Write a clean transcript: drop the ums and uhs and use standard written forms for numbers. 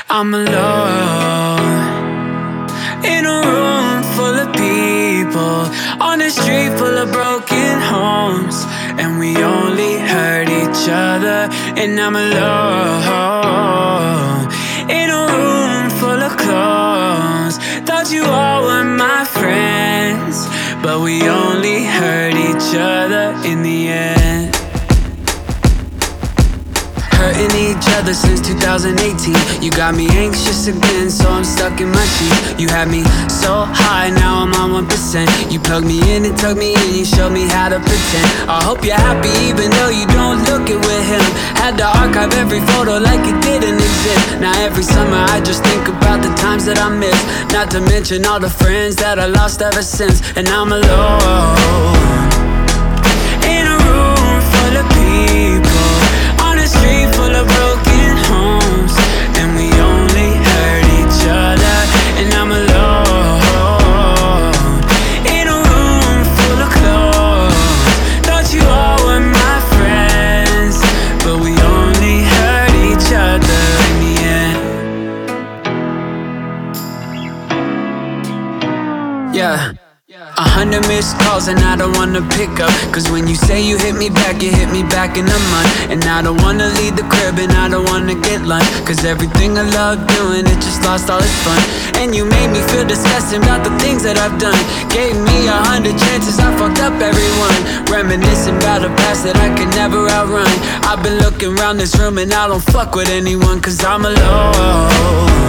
I'm alone in a room full of people, on a street full of broken homes, and we only hurt each other. And I'm alone in a room full of clones. Thought you all were my friends, but we only hurt each other in the end. Hurting each other since 2018. You got me anxious again, so I'm stuck in my sheets. You had me so high, now I'm on 1%. You plugged me in and tugged me in, you showed me how to pretend. I hope you're happy even though you don't look it with him. Had to archive every photo like it didn't exist. Now every summer I just think about the times that I miss, not to mention all the friends that I lost ever since. And I'm alone in a room full of people, on a street full of broken homes, and we only hurt each other. And I'm alone in a room full of clothes. Thought you all were my friends, but we only hurt each other in the end. Yeah. 100 missed calls and I don't wanna pick up, cause when you say you hit me back, you hit me back in a month. And I don't wanna leave the crib and I don't wanna get lunch, cause everything I love doing, it just lost all its fun. And you made me feel disgusting about the things that I've done. Gave me 100 chances, I fucked up every one. Reminiscing about a past that I could never outrun. I've been looking around this room and I don't fuck with anyone, cause I'm alone